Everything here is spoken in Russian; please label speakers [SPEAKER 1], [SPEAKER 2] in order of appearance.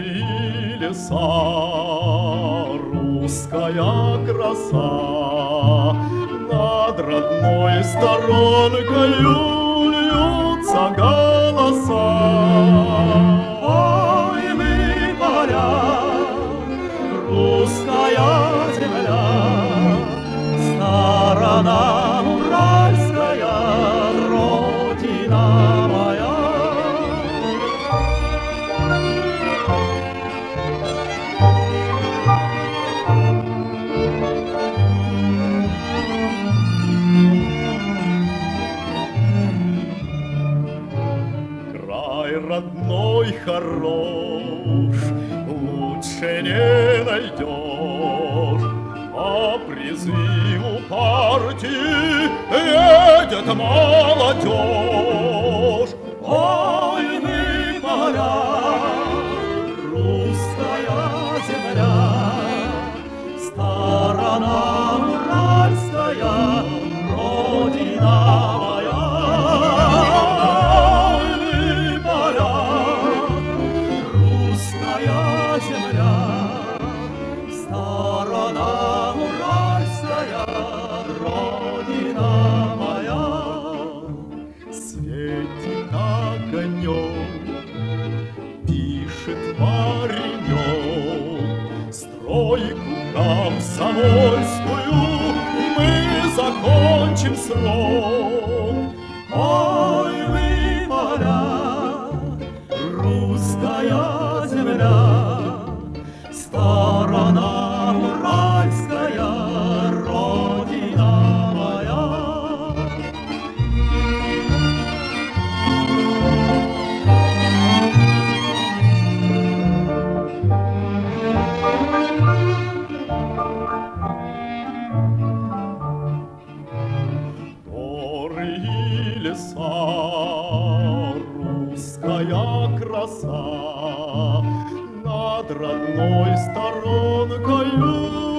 [SPEAKER 1] горы и леса, русская краса. Над родной сторонкою льются голоса. Ой, вы поля, русская земля, сторона уральская, родина моя. Край родной хорош, лучше не найдешь, а призыву партии едет молодежь. Ой, вы поля, русская земля, сторона уральская, родина моя. Ой, вы поля, русская земля, сторона уральская, родина моя. Светит огонек, пишет паренек, стройку комсомольскую мы закончим срок. Ой, вы поля, русская земля, сторона уральская, родина моя. Горы и леса, русская краса, над родной сторонкою